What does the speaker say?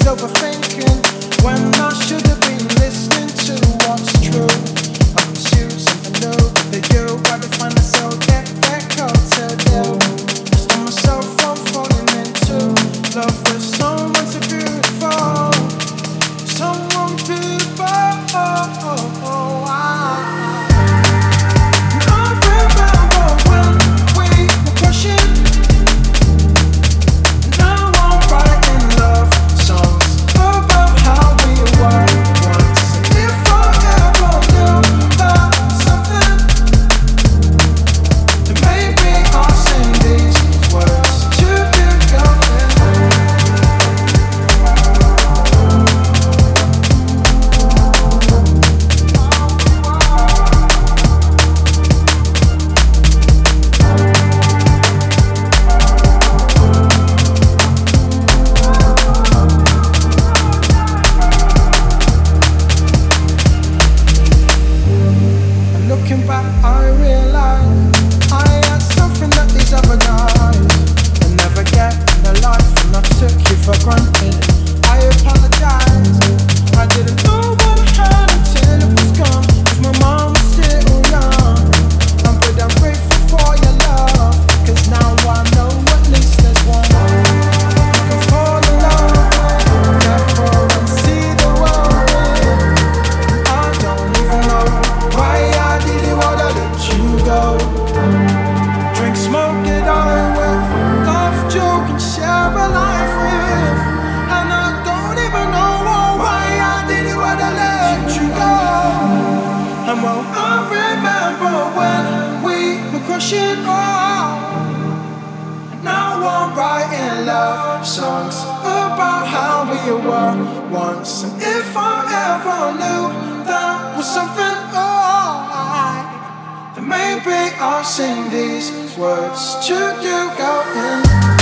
overthinking when I should have been listening to what's true. I pursue something new with you. I define myself, get that cocktail deal. Stop myself from falling into love with someone so beautiful, someone beautiful. Looking back, I realize I had something that these other guys will never get in their life, and I took you for granted. I apologize. I didn't know what I had until it was gone. 'Cause my mom was still young. But I'm grateful for your love, 'cause now I know at least there's one. You can fall in love with, therefore and see the world with. I don't even know why I did it, what I let you go. Drink, smoke, get on with, laugh, joke, and share a life with. And I don't even know why I did it, what I let you go. And well, I remember when we were crushing on. And now I'm writing love songs about how we were once. And if I ever knew that was something then maybe I'll sing these words to you, going.